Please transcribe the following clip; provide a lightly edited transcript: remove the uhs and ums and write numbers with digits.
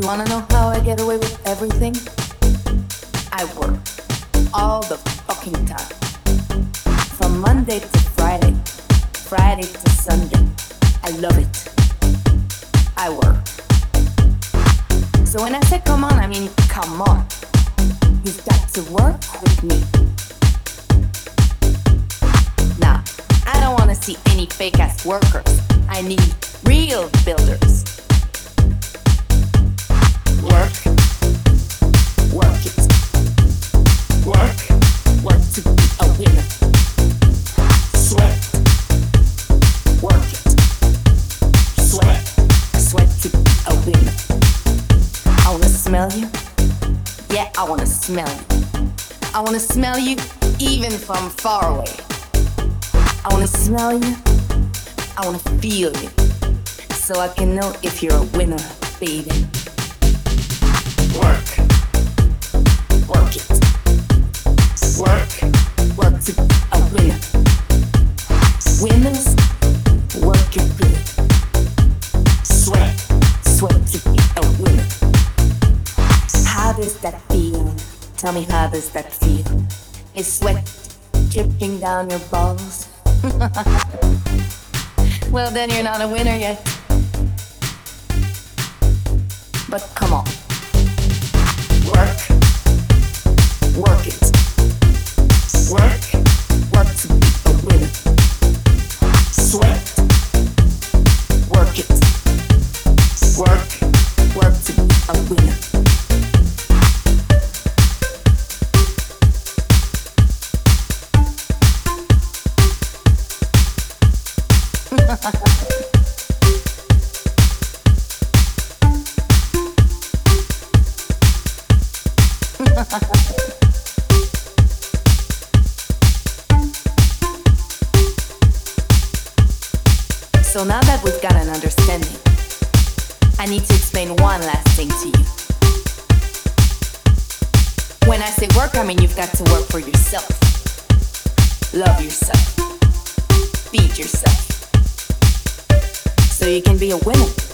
You wanna know how I get away with everything? I work all the fucking time. From Monday to Friday, Friday to Sunday. I love it. I work. So when I say come on, I mean come on. You've got to work with me. Now, I don't wanna see any fake ass workers. I need real builders. Work, work it. Work, work to be a winner. Sweat, work it. Sweat, sweat to be a winner. I wanna smell you. Yeah, I wanna smell you. I wanna smell you even from far away. I wanna smell you. I wanna feel you. So I can know if you're a winner, baby. Work, work it. Work, work to be a winner. Winners, work it good. Sweat, sweat to be a winner. How does that feel? Tell me, how does that feel? Is sweat dripping down your balls? Well, then you're not a winner yet. But come on. Work, work it. Work, work to be a winner. Sweat, work it. Work, work to be a winner. So now that we've got an understanding, I need to explain one last thing to you. When I say work, I mean you've got to work for yourself. Love yourself. Feed yourself. So you can be a winner.